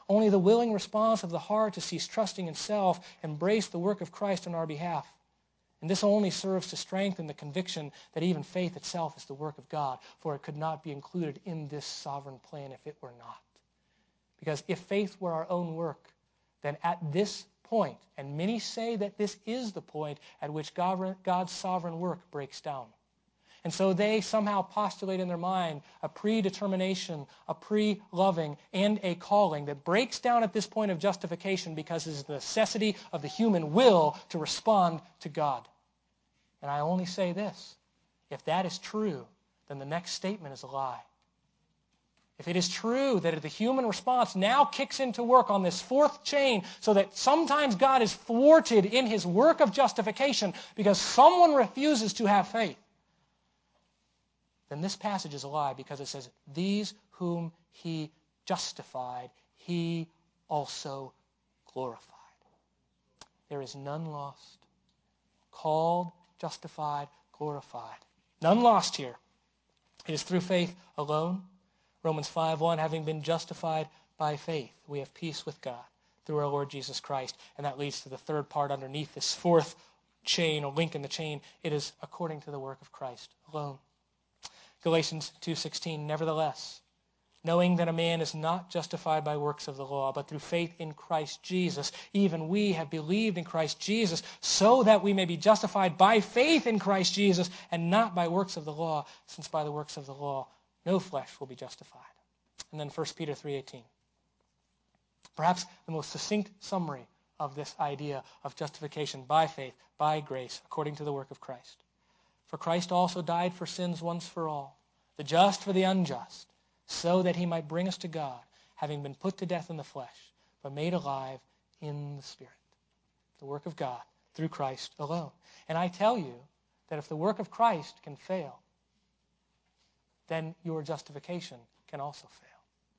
Only the willing response of the heart to cease trusting in self, embrace the work of Christ on our behalf. And this only serves to strengthen the conviction that even faith itself is the work of God, for it could not be included in this sovereign plan if it were not. Because if faith were our own work, then at this point, and many say that this is the point at which God, God's sovereign work breaks down. And so they somehow postulate in their mind a predetermination, a pre-loving, and a calling that breaks down at this point of justification because it is the necessity of the human will to respond to God. And I only say this, if that is true, then the next statement is a lie. If it is true that the human response now kicks into work on this fourth chain so that sometimes God is thwarted in his work of justification because someone refuses to have faith, then this passage is a lie because it says, these whom he justified, he also glorified. There is none lost. Called, justified, glorified. None lost here. It is through faith alone. Romans five one, having been justified by faith, we have peace with God through our Lord Jesus Christ. And that leads to the third part underneath this fourth chain or link in the chain. It is according to the work of Christ alone. Galatians two sixteen, nevertheless, knowing that a man is not justified by works of the law, but through faith in Christ Jesus, even we have believed in Christ Jesus, so that we may be justified by faith in Christ Jesus, and not by works of the law, since by the works of the law no flesh will be justified. And then First Peter three eighteen. Perhaps the most succinct summary of this idea of justification by faith, by grace, according to the work of Christ. For Christ also died for sins once for all, the just for the unjust, so that he might bring us to God, having been put to death in the flesh, but made alive in the Spirit. The work of God through Christ alone. And I tell you that if the work of Christ can fail, then your justification can also fail.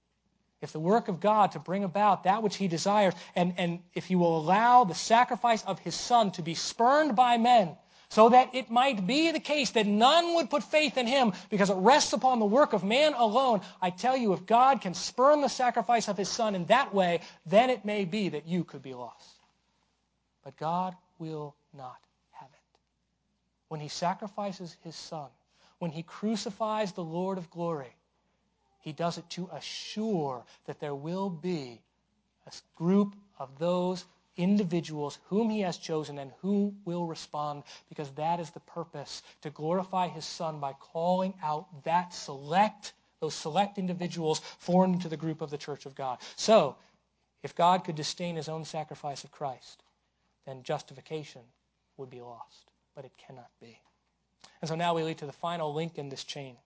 If the work of God to bring about that which he desires, and, and if you will allow the sacrifice of his Son to be spurned by men, so that it might be the case that none would put faith in him because it rests upon the work of man alone, I tell you, if God can spurn the sacrifice of his Son in that way, then it may be that you could be lost. But God will not have it. When he sacrifices his Son, when he crucifies the Lord of glory, he does it to assure that there will be a group of those individuals whom he has chosen and who will respond, because that is the purpose, to glorify his Son by calling out that select, those select individuals formed into the group of the church of God. So, if God could disdain his own sacrifice of Christ, then justification would be lost, but it cannot be. And so now we lead to the final link in this chain.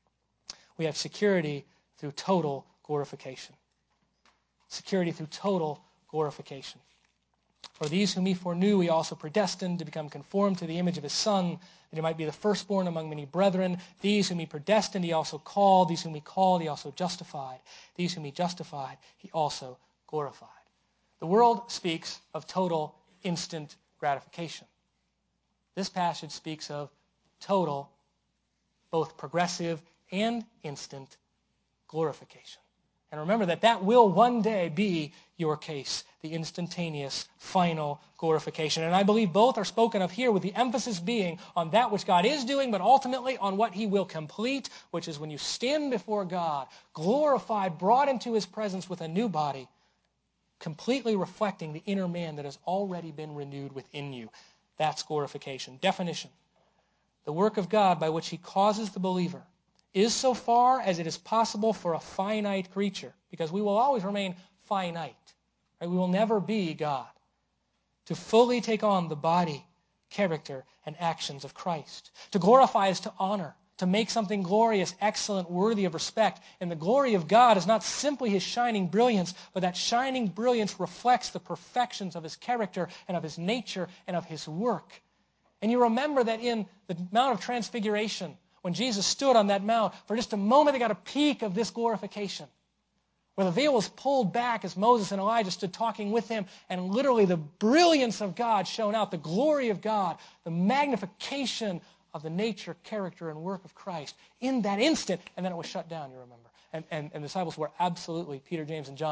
We have security through total glorification. Security through total glorification. For these whom he foreknew, he also predestined to become conformed to the image of his Son, that he might be the firstborn among many brethren. These whom he predestined, he also called. These whom he called, he also justified. These whom he justified, he also glorified. The world speaks of total instant gratification. This passage speaks of total, both progressive and instant glorification. And remember that that will one day be your case, the instantaneous, final glorification. And I believe both are spoken of here, with the emphasis being on that which God is doing, but ultimately on what he will complete, which is when you stand before God, glorified, brought into his presence with a new body, completely reflecting the inner man that has already been renewed within you. That's glorification. Definition. The work of God by which he causes the believer is so far as it is possible for a finite creature, because we will always remain finite. Right? We will never be God. To fully take on the body, character, and actions of Christ. To glorify is to honor, to make something glorious, excellent, worthy of respect. And the glory of God is not simply his shining brilliance, but that shining brilliance reflects the perfections of his character and of his nature and of his work. And you remember that in the Mount of Transfiguration, when Jesus stood on that mount, for just a moment they got a peek of this glorification, where the veil was pulled back as Moses and Elijah stood talking with him, and literally the brilliance of God shone out, the glory of God, the magnification of the nature, character, and work of Christ in that instant, and then it was shut down, you remember. And, and, and the disciples were absolutely, Peter, James, and John,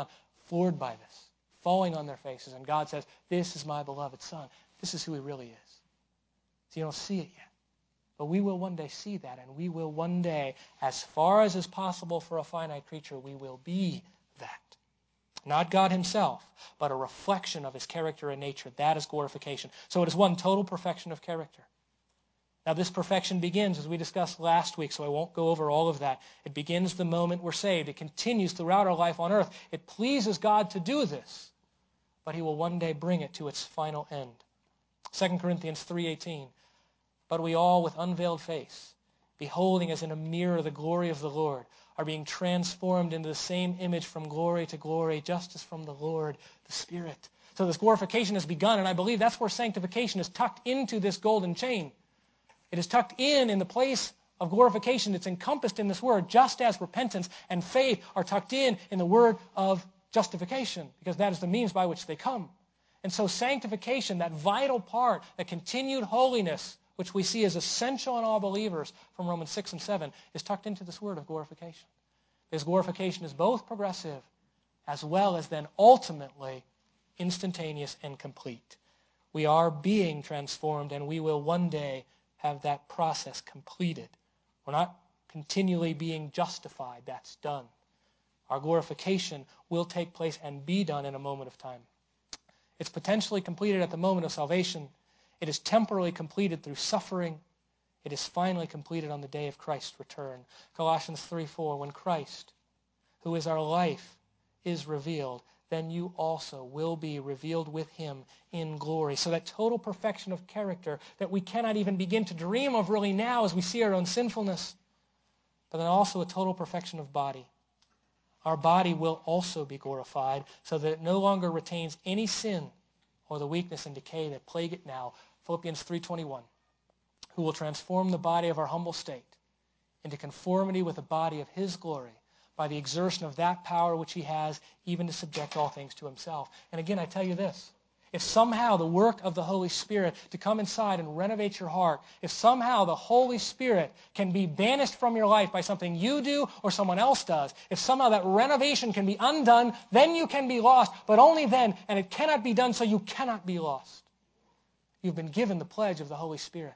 floored by this, falling on their faces. And God says, this is my beloved Son. This is who he really is. So you don't see it yet. But we will one day see that, and we will one day, as far as is possible for a finite creature, we will be that. Not God himself, but a reflection of his character and nature. That is glorification. So it is one total perfection of character. Now this perfection begins, as we discussed last week, so I won't go over all of that. It begins the moment we're saved. It continues throughout our life on earth. It pleases God to do this, but he will one day bring it to its final end. Second Corinthians three eighteen, but we all with unveiled face, beholding as in a mirror the glory of the Lord, are being transformed into the same image from glory to glory, just as from the Lord, the Spirit. So this glorification has begun, and I believe that's where sanctification is tucked into this golden chain. It is tucked in in the place of glorification. It's encompassed in this word, just as repentance and faith are tucked in in the word of justification, because that is the means by which they come. And so sanctification, that vital part, that continued holiness, which we see as essential in all believers from Romans six and seven, is tucked into this word of glorification. Because glorification is both progressive as well as then ultimately instantaneous and complete. We are being transformed, and we will one day have that process completed. We're not continually being justified. That's done. Our glorification will take place and be done in a moment of time. It's potentially completed at the moment of salvation. It is temporally completed through suffering. It is finally completed on the day of Christ's return. Colossians three four, when Christ, who is our life, is revealed, then you also will be revealed with him in glory. So that total perfection of character that we cannot even begin to dream of really now as we see our own sinfulness, but then also a total perfection of body. Our body will also be glorified so that it no longer retains any sin or the weakness and decay that plague it now. Philippians three twenty-one, who will transform the body of our humble state into conformity with the body of his glory by the exertion of that power which he has, even to subject all things to himself. And again, I tell you this, if somehow the work of the Holy Spirit to come inside and renovate your heart, if somehow the Holy Spirit can be banished from your life by something you do or someone else does, if somehow that renovation can be undone, then you can be lost, but only then, and it cannot be done, so you cannot be lost. You've been given the pledge of the Holy Spirit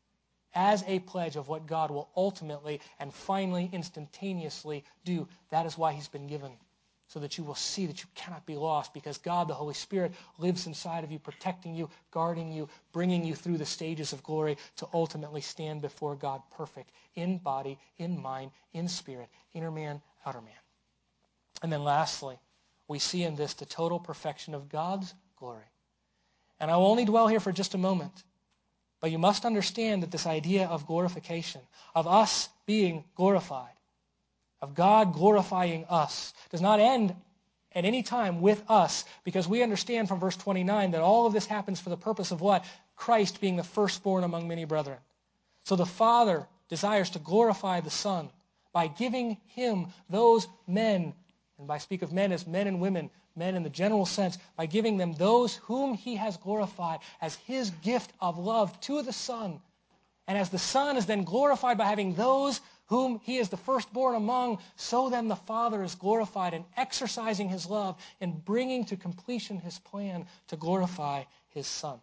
as a pledge of what God will ultimately and finally, instantaneously do. That is why he's been given, so that you will see that you cannot be lost, because God, the Holy Spirit, lives inside of you, protecting you, guarding you, bringing you through the stages of glory to ultimately stand before God perfect, in body, in mind, in spirit, inner man, outer man. And then lastly, we see in this the total perfection of God's glory. And I will only dwell here for just a moment, but you must understand that this idea of glorification, of us being glorified, of God glorifying us, does not end at any time with us, because we understand from verse twenty-nine that all of this happens for the purpose of what? Christ being the firstborn among many brethren. So the Father desires to glorify the Son by giving him those men, and by speak of men as men and women, men in the general sense, by giving them those whom he has glorified as his gift of love to the Son. And as the Son is then glorified by having those whom he is the firstborn among, so then the Father is glorified in exercising his love and bringing to completion his plan to glorify his Son.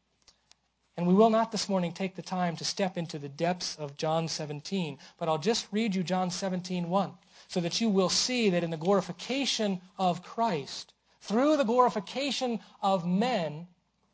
And we will not this morning take the time to step into the depths of John seventeen, but I'll just read you John seventeen one, so that you will see that in the glorification of Christ, through the glorification of men,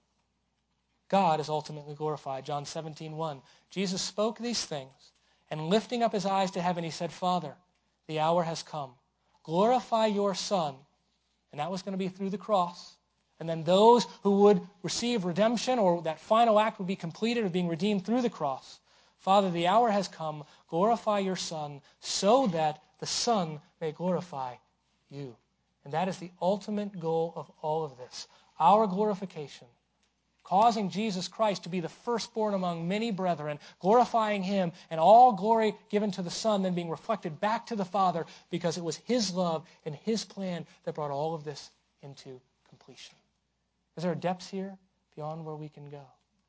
God is ultimately glorified. John seventeen one, Jesus spoke these things, and lifting up his eyes to heaven, he said, Father, the hour has come. Glorify your Son. And that was going to be through the cross. And then those who would receive redemption, or that final act would be completed of being redeemed through the cross. Father, the hour has come. Glorify your Son, so that the Son may glorify you. And that is the ultimate goal of all of this. Our glorification, causing Jesus Christ to be the firstborn among many brethren, glorifying him, and all glory given to the Son, then being reflected back to the Father, because it was his love and his plan that brought all of this into completion. Is there a depth here beyond where we can go?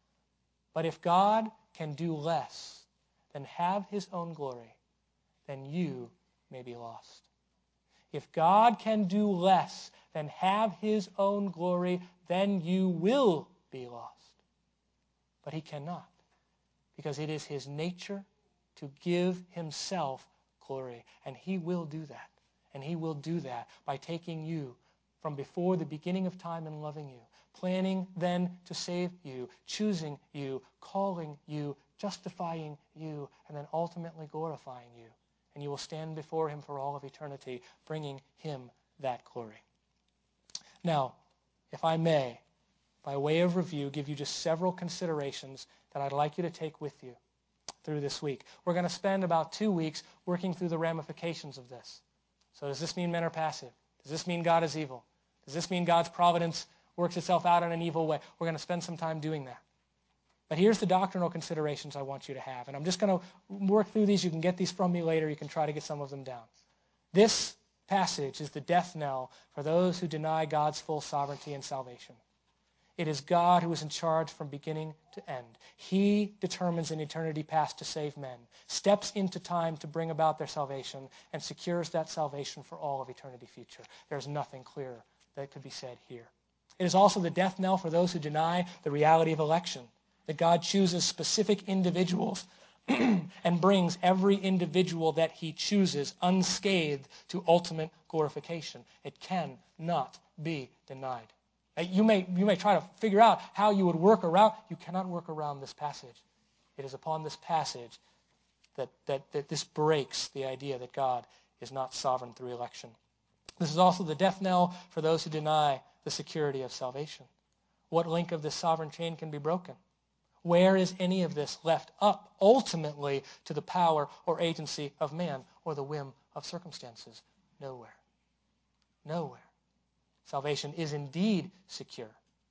But if God can do less than have his own glory, then you may be lost. If God can do less than have his own glory, then you will be lost. But he cannot, because it is his nature to give himself glory. And he will do that. And he will do that by taking you from before the beginning of time and loving you, planning then to save you, choosing you, calling you, justifying you, and then ultimately glorifying you. And you will stand before him for all of eternity, bringing him that glory. Now, if I may, by way of review, give you just several considerations that I'd like you to take with you through this week. We're going to spend about two weeks working through the ramifications of this. So does this mean men are passive? Does this mean God is evil? Does this mean God's providence works itself out in an evil way? We're going to spend some time doing that. But here's the doctrinal considerations I want you to have. And I'm just going to work through these. You can get these from me later. You can try to get some of them down. This passage is the death knell for those who deny God's full sovereignty and salvation. It is God who is in charge from beginning to end. He determines in eternity past to save men, steps into time to bring about their salvation, and secures that salvation for all of eternity future. There's nothing clearer that could be said here. It is also the death knell for those who deny the reality of election, that God chooses specific individuals and brings every individual that he chooses unscathed to ultimate glorification. It cannot be denied. You may, you may try to figure out how you would work around. You cannot work around this passage. It is upon this passage that, that, that this breaks the idea that God is not sovereign through election. This is also the death knell for those who deny the security of salvation. What link of this sovereign chain can be broken? Where is any of this left up ultimately to the power or agency of man or the whim of circumstances? Nowhere. Nowhere. Salvation is indeed secure.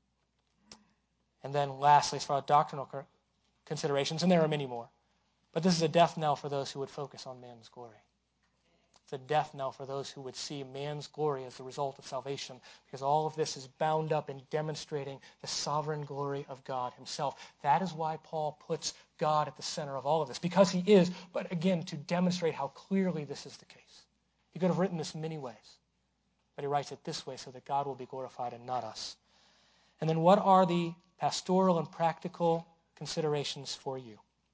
And then lastly, as far as doctrinal considerations, and there are many more, but this is a death knell for those who would focus on man's glory. It's a death knell for those who would see man's glory as the result of salvation, because all of this is bound up in demonstrating the sovereign glory of God himself. That is why Paul puts God at the center of all of this, because he is, but again, to demonstrate how clearly this is the case. He could have written this many ways, but he writes it this way so that God will be glorified and not us. And then what are the pastoral and practical considerations for you?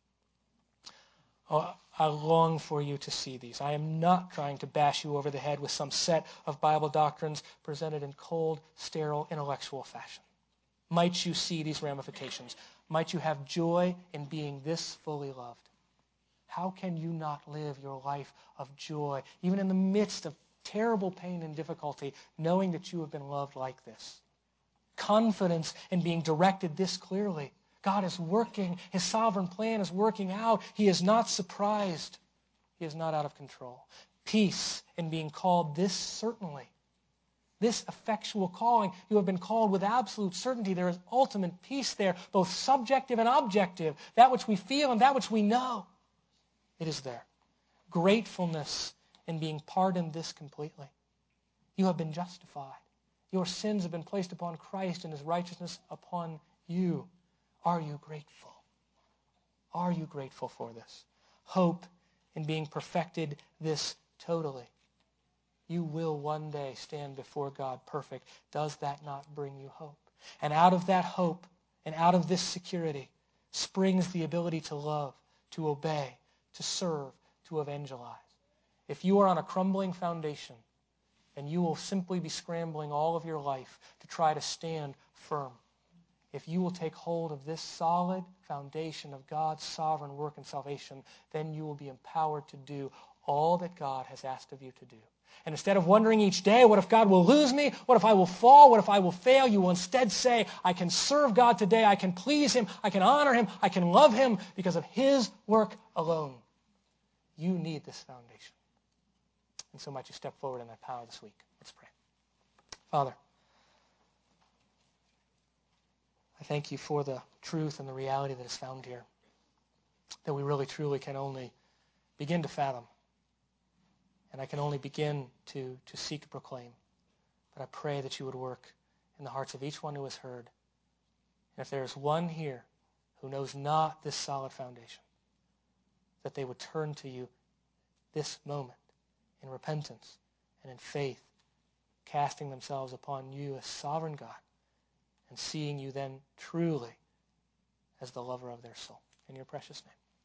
Oh, I long for you to see these. I am not trying to bash you over the head with some set of Bible doctrines presented in cold, sterile, intellectual fashion. Might you see these ramifications? Might you have joy in being this fully loved? How can you not live your life of joy, even in the midst of terrible pain and difficulty, knowing that you have been loved like this? Confidence in being directed this clearly. God is working. His sovereign plan is working out. He is not surprised. He is not out of control. Peace in being called this certainly. This effectual calling. You have been called with absolute certainty. There is ultimate peace there, both subjective and objective. That which we feel and that which we know. It is there. Gratefulness in being pardoned this completely. You have been justified. Your sins have been placed upon Christ and his righteousness upon you. Are you grateful? Are you grateful for this? Hope in being perfected this totally. You will one day stand before God perfect. Does that not bring you hope? And out of that hope and out of this security springs the ability to love, to obey, to serve, to evangelize. If you are on a crumbling foundation, then you will simply be scrambling all of your life to try to stand firm. If you will take hold of this solid foundation of God's sovereign work and salvation, then you will be empowered to do all that God has asked of you to do. And instead of wondering each day, what if God will lose me? What if I will fall? What if I will fail? You will instead say, I can serve God today. I can please him. I can honor him. I can love him because of his work alone. You need this foundation. And so might you step forward in that power this week. Let's pray. Father, I thank you for the truth and the reality that is found here, that we really truly can only begin to fathom, and I can only begin to, to seek to proclaim. But I pray that you would work in the hearts of each one who has heard. And if there is one here who knows not this solid foundation, that they would turn to you this moment in repentance and in faith, casting themselves upon you as sovereign God, and seeing you then truly as the lover of their soul. In your precious name.